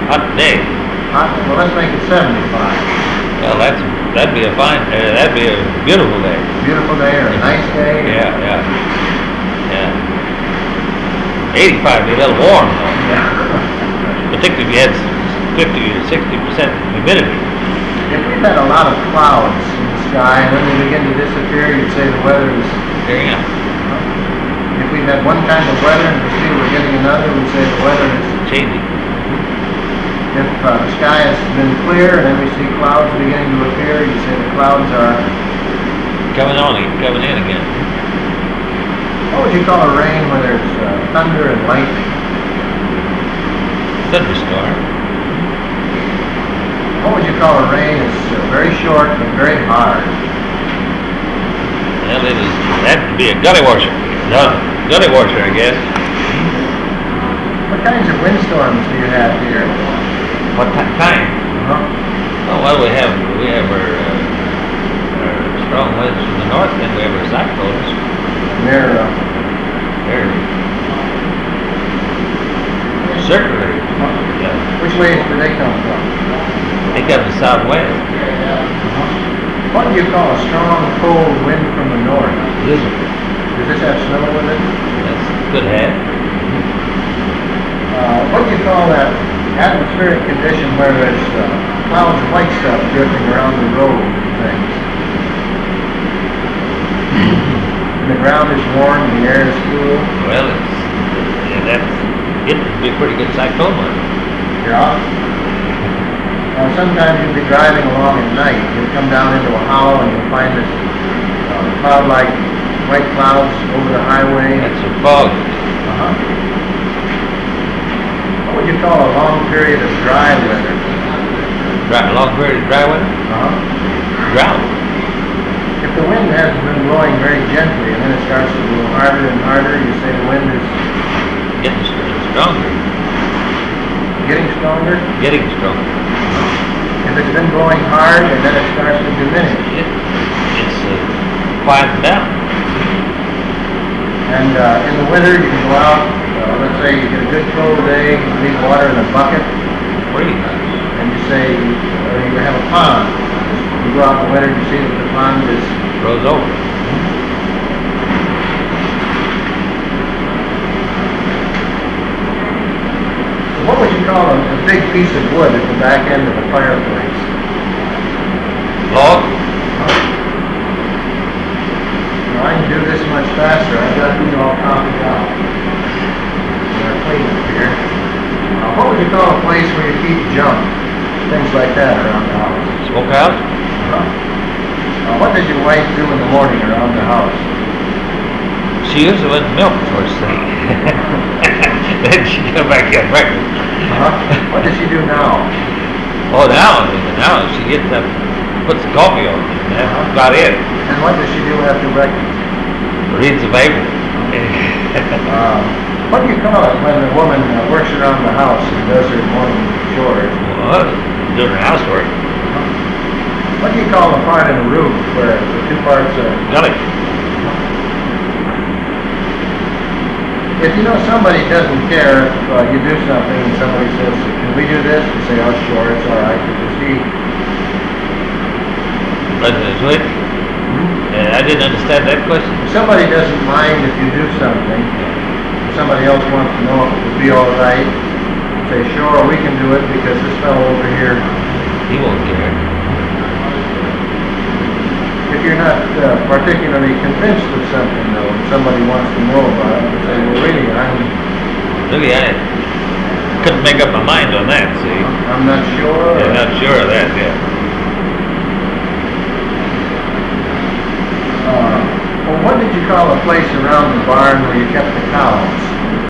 hot day. Well, let's make it 75. Well, that'd be a fine, that'd be a beautiful day. Beautiful day or a nice day? Yeah, yeah, yeah. 85 would be a little warm, though. Yeah. Particularly if you had 50 to 60% humidity. If we've had a lot of clouds in the sky and then they begin to disappear, you'd say the weather is... There you go. If we've had one kind of weather and we see we're getting another, we'd say the weather is... Changing. If the sky has been clear and then we see clouds beginning to appear, you say the clouds are... Coming in again. What would you call a rain where there's thunder and lightning? Thunderstorm. What would you call a rain that's very short but very hard? Well, that would be a gully washer. No, gully washer, I guess. What kinds of windstorms do you have here? What kind? Uh-huh. Oh, well, we have our strong winds from the north, and we have our cyclones. They're circular. Yeah. which ways do they come from? They come to southwest. What do you call a strong, cold wind from the north? Blizzard. Does this have snow with it? That's good hat. What do you call that atmospheric condition where there's clouds of white stuff drifting around the road and things? And the ground is warm and the air is cool? Well, it would be a pretty good cyclone weather. Yeah. Sometimes you'll be driving along at night. You'll come down into a hollow and you'll find this cloud-like white clouds over the highway. That's a fog. Uh-huh. What would you call a long period of dry weather? Long period of dry weather? Uh-huh. Drought. If the wind has been blowing very gently and then it starts to blow harder and harder, you say the wind is Getting stronger. getting stronger. Getting stronger. If it's been blowing hard and then it starts to diminish. It's quieting down. And in the winter you can go out, let's say you get a good cold day, you leave water in a bucket, Freeze. and you say, or you have a pond. You go out in the winter and you see that the pond is... Froze over. What would you call a big piece of wood at the back end of a fireplace? Log. Now, I can do this much faster. I've got these all copied out. They're clean up here. What would you call a place where you keep junk? Things like that around the house. Smokehouse. What does your wife do in the morning around the house? She usually went milk first thing. Then she come back and get breakfast. What does she do now? Oh, now she gets up, puts the coffee on. That's about it. And what does she do after breakfast? Reads the paper. What do you call it when the woman works around the house and does her morning chores? Well, doing her housework. What do you call the part of the roof where the two parts are... Gully. If you know somebody doesn't care if you do something and somebody says, can we do this? You say, oh sure, it's all right, because he... President Swift? I didn't understand that question. If somebody doesn't mind if you do something, if somebody else wants to know if it would be all right, say, sure, we can do it because this fellow over here... He won't care. If you're not particularly convinced of something, though, and somebody wants to know about it, you say, well, really, I couldn't make up my mind on that, see? I'm not sure. Yeah, not sure of that, yeah. Well, what did you call a place around the barn where you kept the cows?